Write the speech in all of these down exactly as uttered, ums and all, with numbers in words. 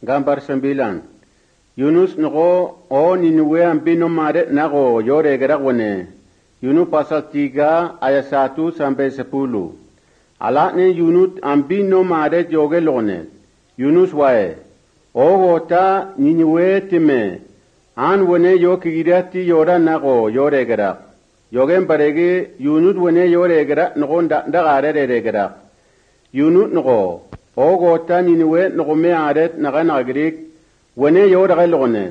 gambar sembilan. Yunus nogo o Niniwe ambino mare nago yore gerakwane. Yunus pasal tiga ayat satu sampai sepuluh. Alatnya Yunus ambino mare joge lone. Yunus wae. O wota Niniwe time. An wane yo kigirati yora nago yore gerak. Yogen barege Yunus wane yore gerak nogo ndagare re gerak. Yunus nogo. O wota Niniwe nogo me aret naga nagrik. Wane yora gelone.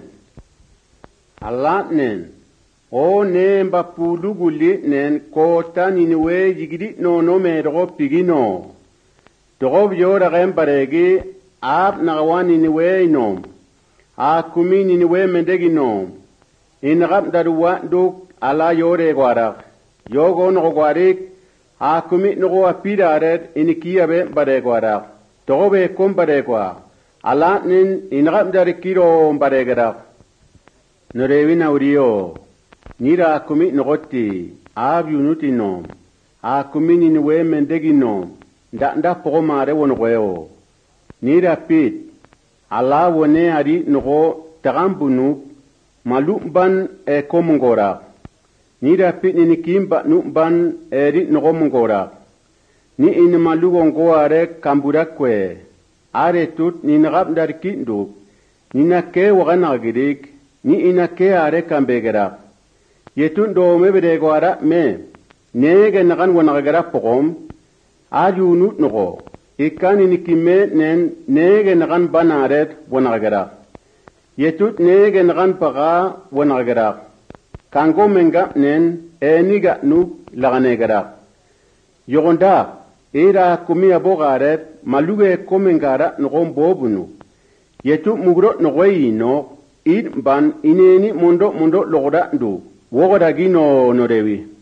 Allah nen. O ne mbapulu guli nen kota Niniwe yigidi no no me dogo pigino. Dogo yora gem baregi ab nagawan Niniwe inom. A kumi Niniwe mendeginom. Inagam daruwa duk ala yore gwarak. Yogo no gwarik a kumi no apidaret inikiabe bare gwarak. Dogo be kom bare gwarak. Allah nin inagam dari kiro bare gwarak. Norewi na uriyo. Nira kumi nogoti ab yunutinom. A kumi Niniwe mendeginom. Da nda pogo mare wonogweo. Nira pit. Allah wone ari nogo tagambunu malumban e komungora. Nira pit ni kimba numban eri nogo mungora. Ni in malugo ngoare kamburakwe. Are tut ni nagab dar kindu. Ni na ke wagana girik. Ni ina ke are kambegera. Yetun do mebede gwara me. Nege nagan wanagara pogom. Ayunut nogo. Ikan ini kime nen nege nagan banaret wanagara. Yetut nege nagan paga wanagara. Kango menga nen eniga nu laganegara. Yogonda ira kumia bogaret maluge komengara nogom bobunu. Yetut mugro nogoi no id ban ineni mundo mundo logoda ndu. Wogoda gino norewi.